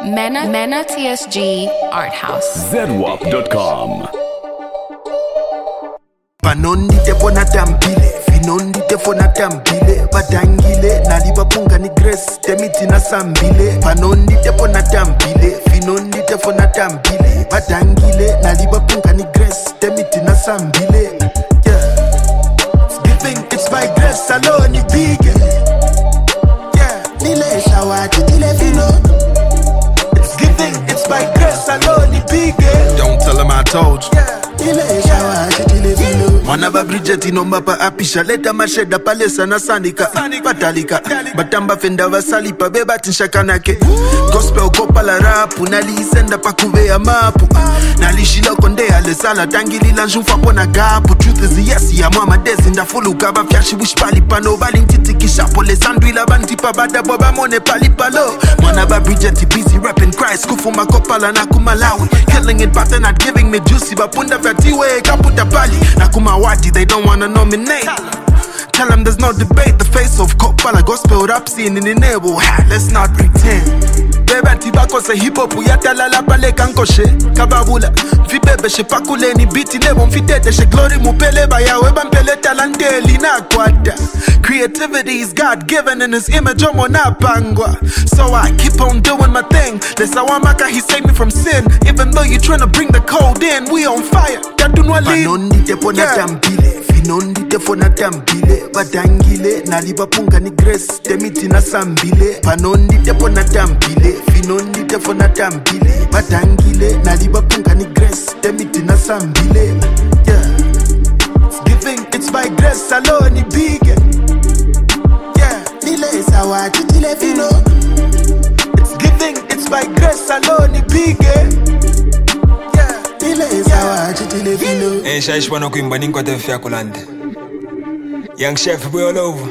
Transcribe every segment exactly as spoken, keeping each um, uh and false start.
Mena, Mena T S G Art House. Z W A P dot com. Panondi tefona tambile, finondi tefona tambile, badangile, naliba punga ni grace, temiti na sambile. Panondi tefona tambile, finondi tefona tambile, badangile, naliba punga ni grace, temiti na sambile. Yeah, it's giving, it's by grace alone, it's big. Yeah, nile shawati, nile fino. It's giving, it's by grace alone, it's big. Don't tell him I told you. Yeah. Manaba Bridget inomba apisha leta masheda palesa na sanika batalika batamba fenda vasalipa beba tinshakanake gospel kopala rapu nalisenda pakuvea mapu nalishila kondea lesala tangilila njufa pona gapu. Truth is yes ya mama desi ndafuluka bafyashi wishpali pano bali ntitikisha pole sandwila bantipa bada boba mone pali palo. Manaba Bridget busy rapping Christ kufuma kopala na kumalawi killing it but they're not giving me juicy bapunda fatiwe kaputa pali na kumawati they don't wanna nominate. Tell them there's no debate. The face of Kopala gospel rap scene in the neighborhood. Let's not pretend. Beba tibako se hip hop uyata lala pale kankoshe kababula vibebe she pakule ni biti nebo mfitete she glory mupele baya weba mpele talante lina kwata. Creativity is God given in his image omo na pangwa. So I keep on doing my thing. Lesa wamaka he saved me from sin. Even though you tryna bring the cold in, we on fire. Kadunwa lead. Panondi tepona tambile, finondi tefona tambile, badangile naliba punga ni grace, temiti na sambile. Panondi tepona tambile, finondi tefona tambile, badangile naliba punga ni grace, temiti na sambile. Yeah, it's giving, it's by grace alone, it's big. Yeah, nile sawati nile fino. It's giving, it's by grace alone, it's big. Yeah, nile sawati nile fino. Eh, shaish wana kuimba ninko tefia kulande. Young chef we all over.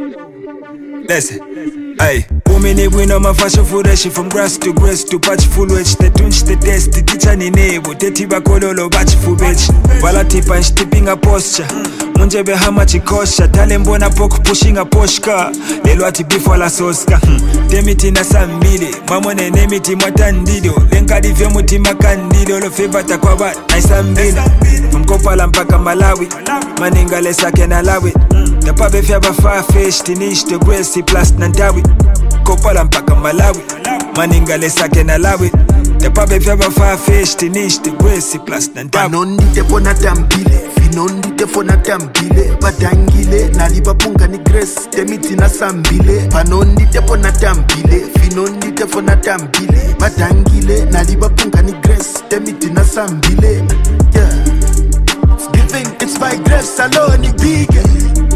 Listen, hey. Women win on my fashion food, she from grass to grass to patch full wedge. The tunch the test, the teacher ni nebo, the tiba kololo batch full bitch. Wala tipa and tipping a posture. Munjebe hama chikosha, talembona poke pushing a poshka. Lelo ati before la soska. Temiti na sambile, mamone nemiti matandido. Lenka di vyo muti makandido, lo favor takwaba na sambile. From Kopala mpaka Malawi, maninga lesa kena lawi. The pabe fiaba far fish, tinish the grace, plus nandawi. Kopala mpaka Malawi, maninga lesa kena lawi. The pabe fiaba far fish, tinish the grace, plus nandawi. Panondi tefona tambile, finondi tefona tambile, badangile naliba punga ni grace, temiti na sambile. Panondi tefona tambile, finondi tefona tambile, badangile naliba punga ni grace, temiti na sambile. Yeah, it's giving, it's by grace alone, it's big.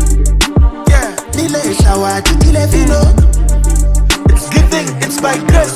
Yeah, nile shawati nile fino. It's giving, it's by grace.